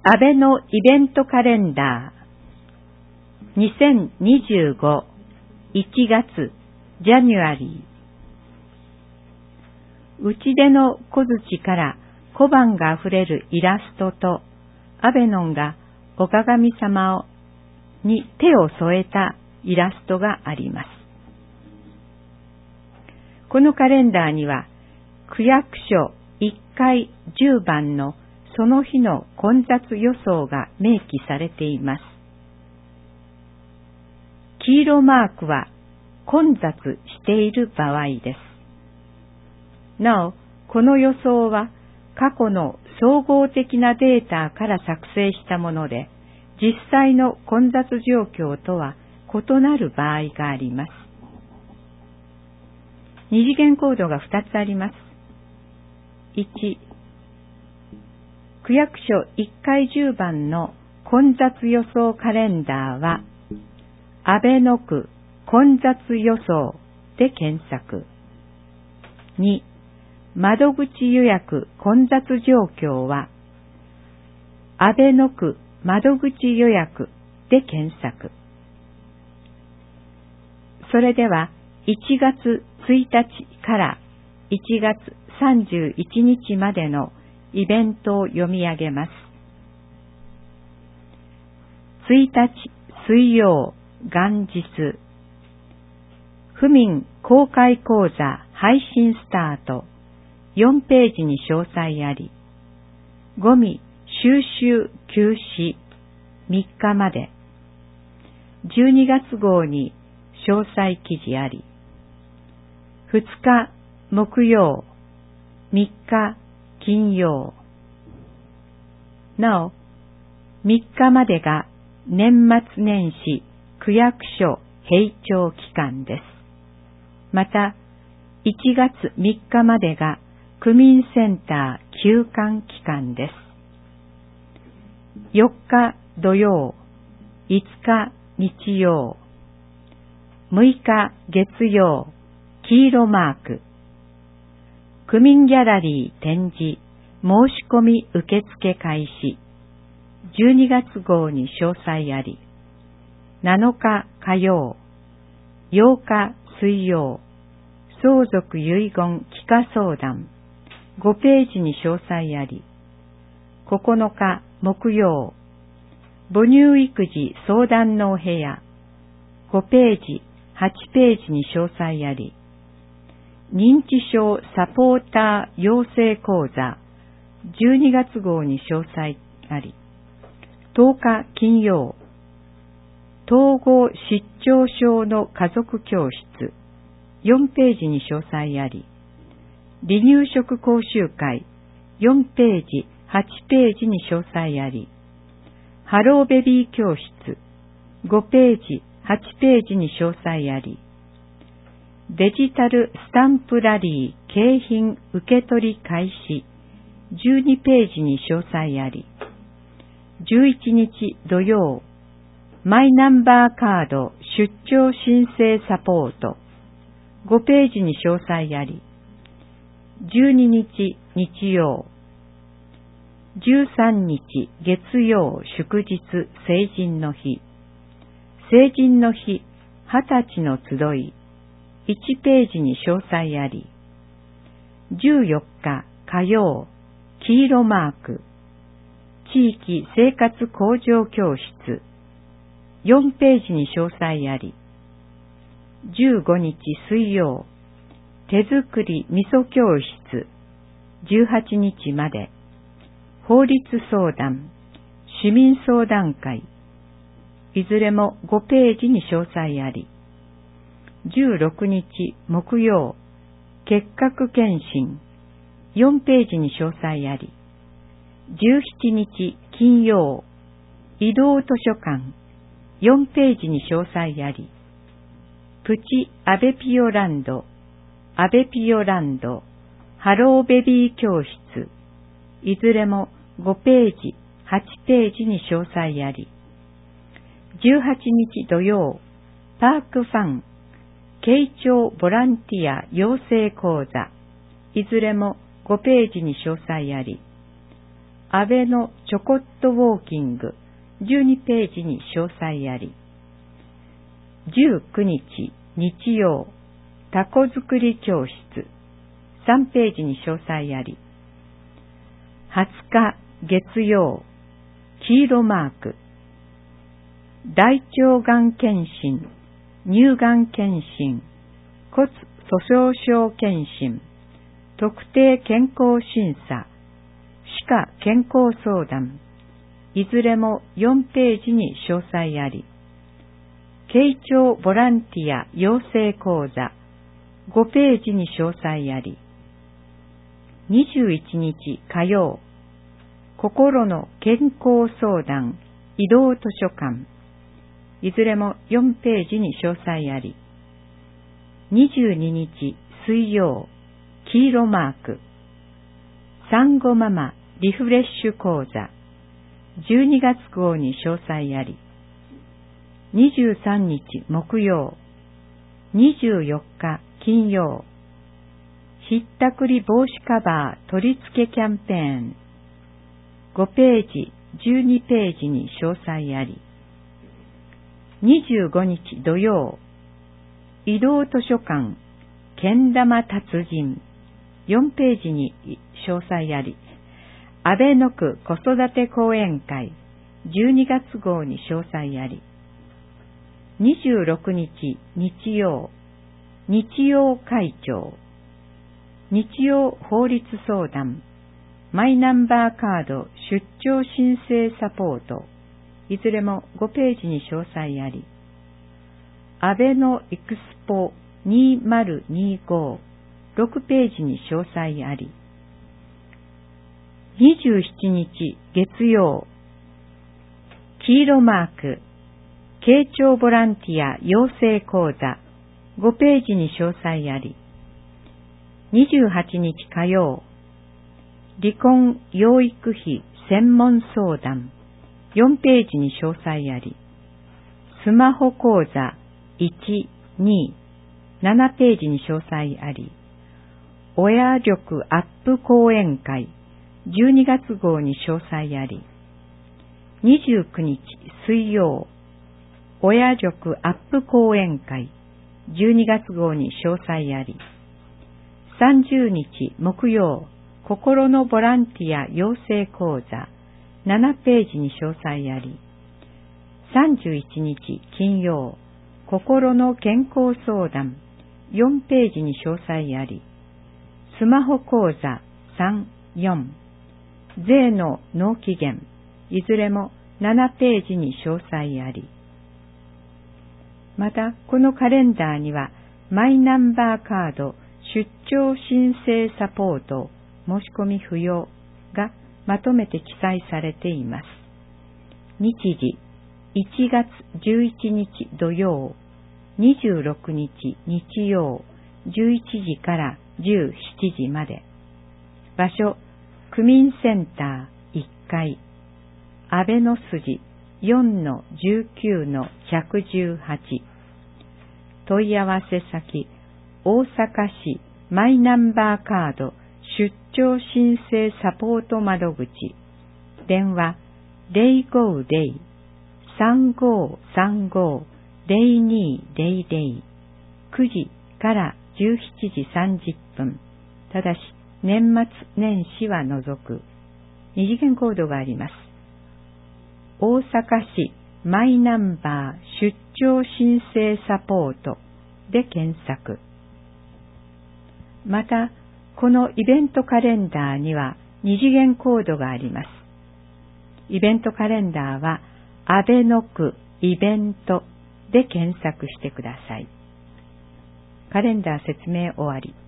安倍のイベントカレンダー2025 1月ジャニュアリー。内出の小槌から小判があふれるイラストと、アベノンがお鏡様に手を添えたイラストがあります。このカレンダーには、区役所1階10番のその日の混雑予想が明記されています。黄色マークは混雑している場合です。なお、この予想は過去の総合的なデータから作成したもので、実際の混雑状況とは異なる場合があります。二次元コードが2つあります。1、区役所1階10番の混雑予想カレンダーは、安倍の区混雑予想で検索。2、窓口予約混雑状況は、安倍の区窓口予約で検索。それでは、1月1日から1月31日までのイベントを読み上げます。1日水曜元日、府民公開講座配信スタート、4ページに詳細あり、ゴミ収集休止3日まで、12月号に詳細記事あり、2日木曜、3日金曜。なお、3日までが年末年始区役所閉庁期間です。また、1月3日までが区民センター休館期間です。4日土曜、5日日曜、6日月曜、黄色マーク。区民ギャラリー展示、申し込み受付開始。12月号に詳細あり。7日火曜、8日水曜、相続遺言帰化相談。5ページに詳細あり。9日木曜、母乳育児相談のお部屋。5ページ、8ページに詳細あり。認知症サポーター養成講座、12月号に詳細あり。10日金曜、統合失調症の家族教室、4ページに詳細あり。離乳食講習会、4ページ、8ページに詳細あり。ハローベビー教室、5ページ、8ページに詳細あり。デジタルスタンプラリー景品受取開始、12ページに詳細あり。11日土曜、マイナンバーカード出張申請サポート、5ページに詳細あり。12日日曜、13日月曜祝日成人の日、成人の日20歳の集い、1ページに詳細あり。14日火曜、黄色マーク、地域生活向上教室、4ページに詳細あり。15日水曜、手作り味噌教室、18日まで、法律相談、市民相談会、いずれも5ページに詳細あり。16日木曜、結核検診、4ページに詳細あり。17日金曜、移動図書館、4ページに詳細あり。プチアベピオランド、アベピオランド、ハローベビー教室、いずれも5ページ、8ページに詳細あり。18日土曜、パークファン、慶長ボランティア養成講座、いずれも5ページに詳細あり。 安倍のちょこっとウォーキング12ページに詳細あり。19日日曜タコ作り教室3ページに詳細あり。20日月曜黄色マーク大腸がん検診、乳がん検診、骨粗鬆症検診、特定健康審査、歯科健康相談、いずれも4ページに詳細あり。慶長ボランティア養成講座5ページに詳細あり。21日火曜心の健康相談移動図書館、いずれも4ページに詳細あり。22日水曜黄色マーク産後ママリフレッシュ講座12月号に詳細あり。23日木曜24日金曜ひったくり防止カバー取り付けキャンペーン5ページ12ページに詳細あり。25日土曜移動図書館けん玉達人4ページに詳細あり。安倍の区子育て講演会12月号に詳細あり。26日日曜日曜会長日曜法律相談マイナンバーカード出張申請サポートいずれも5ページに詳細あり。安倍のエクスポ2025 6ページに詳細あり。27日月曜黄色マーク慶長ボランティア養成講座5ページに詳細あり。28日火曜離婚養育費専門相談4ページに詳細あり。スマホ講座1、2、7ページに詳細あり。親力アップ講演会12月号に詳細あり。29日水曜親力アップ講演会12月号に詳細あり。30日木曜心のボランティア養成講座7ページに詳細あり。31日金曜心の健康相談4ページに詳細あり。スマホ講座3、4税の納期限いずれも7ページに詳細あり。またこのカレンダーにはマイナンバーカード出張申請サポート申し込み不要がまとめて記載されています。日時1月11日土曜26日日曜11時から17時まで。場所区民センター1階安倍の筋 4-19-118 問い合わせ先大阪市マイナンバーカード出張申請サポート窓口電話 050-3535-0200 9時から17時30分ただし年末年始は除く二次元コードがあります。大阪市マイナンバー出張申請サポートで検索。またこのイベントカレンダーには二次元コードがあります。イベントカレンダーは安倍の区イベントで検索してください。カレンダー説明終わり。